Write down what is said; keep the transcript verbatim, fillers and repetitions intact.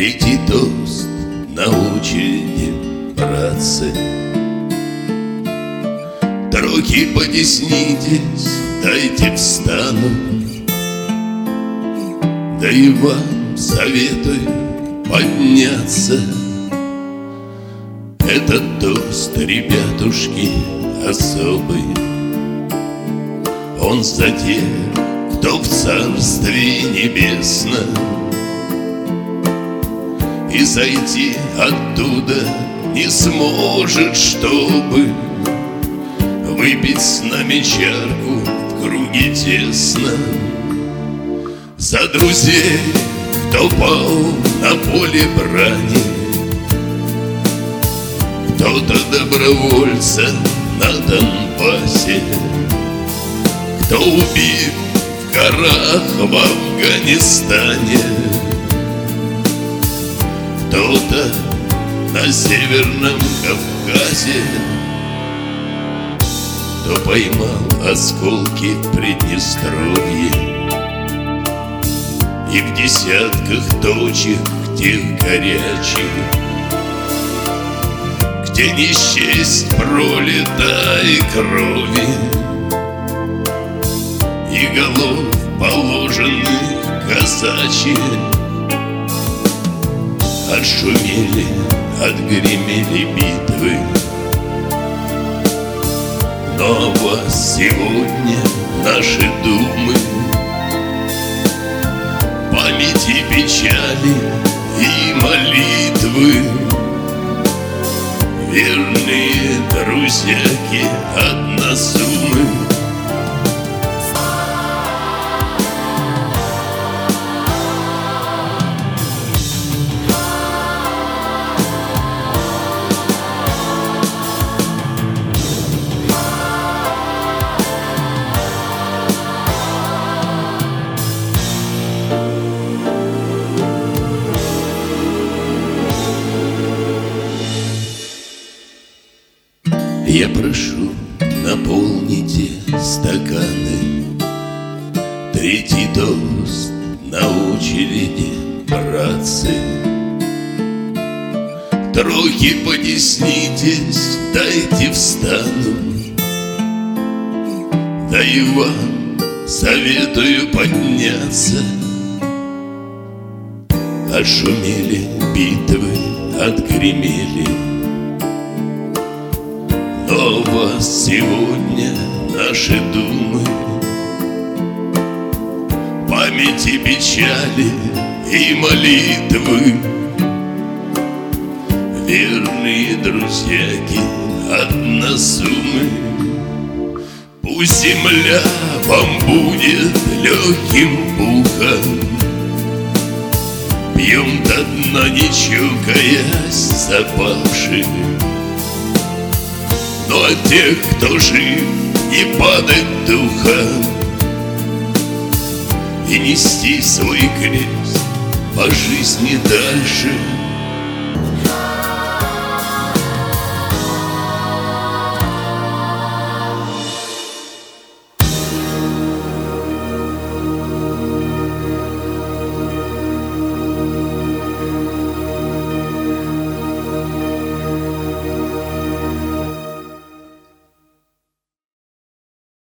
Третий тост на очереди, братцы. Троки, потеснитесь, дайте встану. Да и вам советую подняться. Этот тост, ребятушки, особый. Он за тех, кто в Царстве Небесном, и зайти оттуда не сможет, чтобы выпить с нами чарку в круге тесном. За друзей, кто пал на поле брани, кто-то добровольца на Донбассе, кто убит в горах в Афганистане, кто-то на Северном Кавказе, кто поймал осколки в Приднестровье и в десятках точек тех горячих, где не счесть пролитой крови и голов, положенных казачьих. Отшумели, отгремели битвы, но о вас сегодня наши думы, памяти, печали и молитвы. Верные друзьяки односумы. Я прошу, наполните стаканы. Третий тост на очереди, братцы. Троки, потеснитесь, дайте встану. Да и вам советую подняться. Отшумели битвы, отгремели, но вас сегодня наши думы, памяти, печали и молитвы. Верные друзьяки односумы. Пусть земля вам будет легким пухом. Пьем до дна, не чокаясь, запавших. Но от тех, кто жив, не падать духом и нести свой крест по жизни дальше.